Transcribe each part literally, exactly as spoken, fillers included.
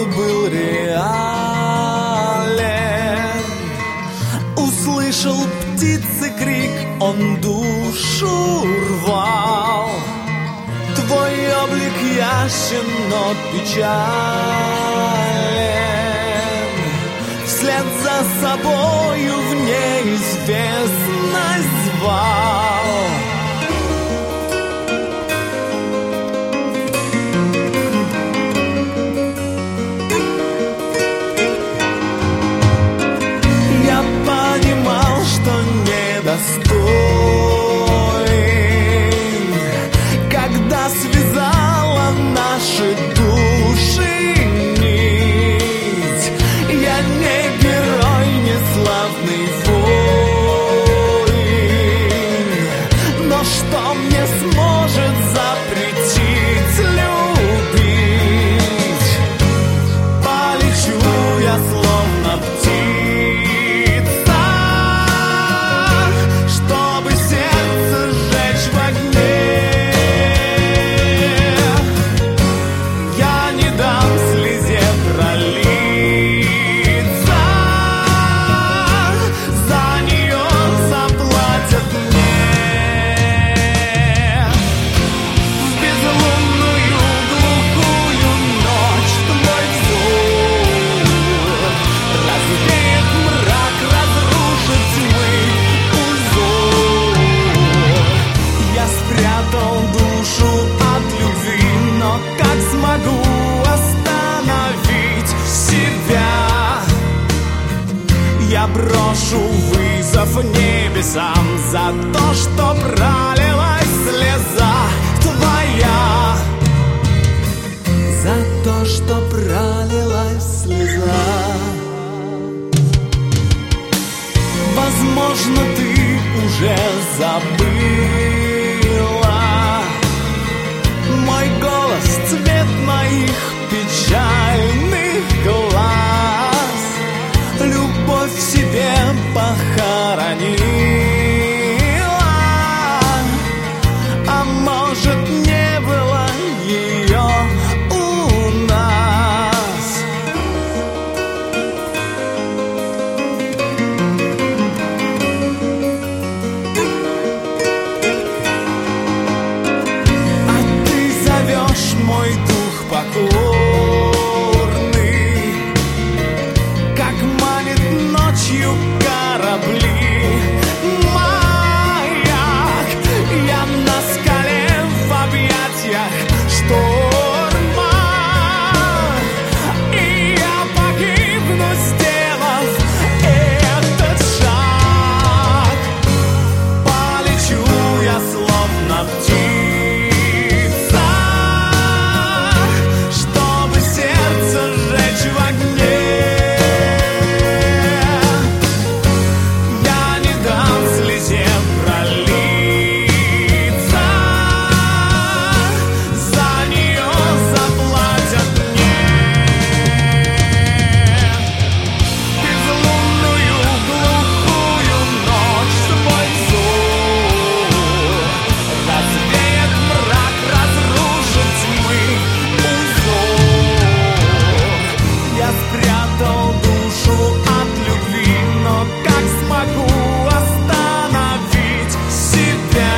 сон был реален. Услышал птицы крик, он душу рвал. Твой облик ясен, но печален. Вслед за собою в неизвестность звал. Я понимал, что недостоин, когда связала наши души нить. Я не герой, не славный воин, но что мне сможет запретить любить? Полечу я словно птица, чтобы сердце сжечь в огне. Я не дам слезе пролиться, за нее заплатят мне. В безлунную глухую ночь твой взор развеет мрак, разрушит тьмы узор. Я спрятал душу от любви, но как смогу остановить себя? Я брошу вызов небесам за то, что пролилась слеза твоя. За то, что пролилась слеза. Возможно, ты уже забыла мой голос, цвет моих печальных глаз. Любовь в себе похоронила, а может, не было ее у нас. А ты зовешь мой дух покорный, как манит ночью корабли маяк. Я на скале в объятиях шторма, и я погибну, сделав этот шаг. Полечу я словно птица, чтобы сердце сжечь в огне. Я не дам слезе пролиться, за нее заплатят мне. Безлунную глухую ночь твой взор развеет мрак, разрушит тьмы узор. Я спрятал душу от любви, но как смогу остановить себя?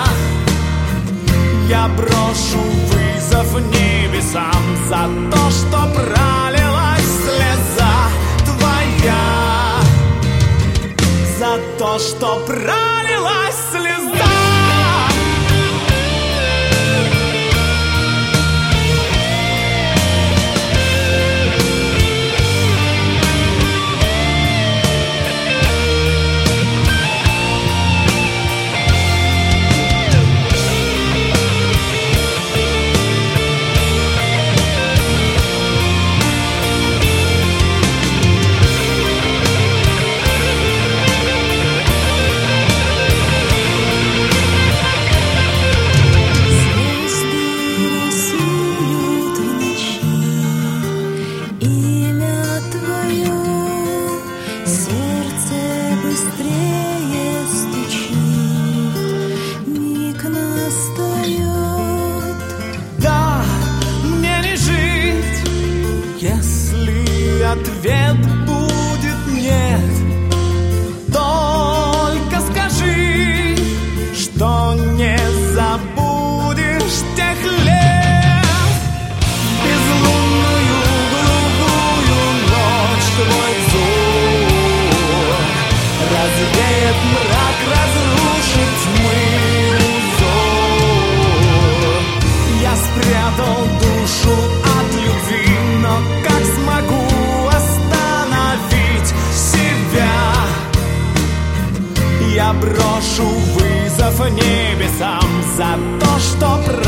Я брошу вызов небесам за то, что пролилась слеза твоя. За то, что пролилась слеза. ответ будет нет. Только скажи, что не забудешь тех лет. Безлунную голубую ночь твой взор развеет мрак, разрушит тьмы узор. Я спрятал душу от любви, но как смогу остановить себя? Я брошу вызов небесам за то, что